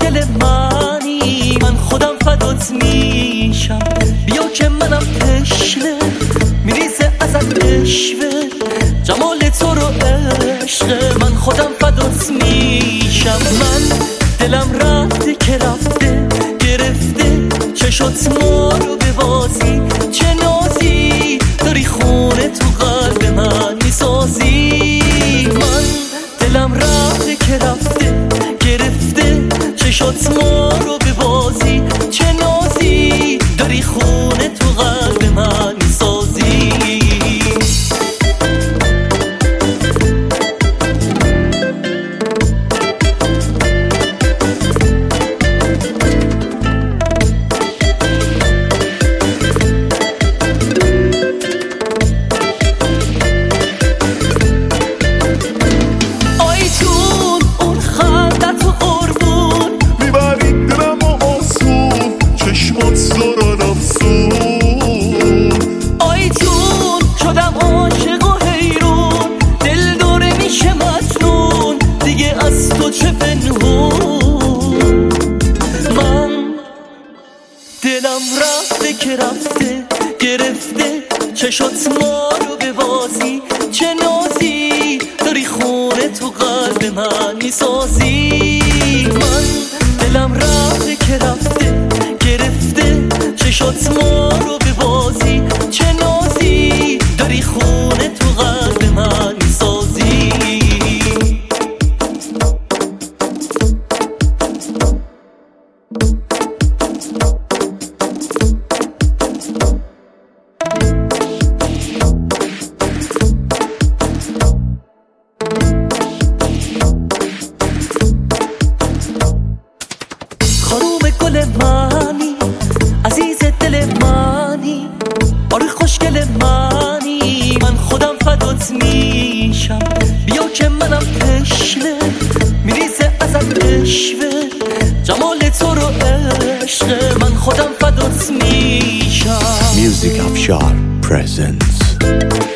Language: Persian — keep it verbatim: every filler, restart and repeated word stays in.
دل منی، من خودم فدات میشم. بیا که منم تشنه میریزه ازت عشوه، جمال تو رو عشق من خودم فدات میشم. من دلم رفته که رفته گرفته چشات ما رو به بازی، چه نازی داری خونه تو قلب من میسازی. من دلم رفته که رفته گرفته چشات ما رو به بازی، چه نازی داری خونه تو قلب من میسازی. دلم رفته که رفته گرفته چشات ما رو به بازی، چه نازی داری خونه تو قلب من میسازی. من دلم رفته که رفته گرفته چشات ما رو به بازی، چه نازی داری خونه تو قلب من میسازی. خانوم گل منی، عزیز دل منی، آره خوشگل منی، من خودم فدات میشم. بیا که منم تشنه میریزه ازت عشوه، جمال تو رو عشق من خودم فدات میشم. Music Afshar presents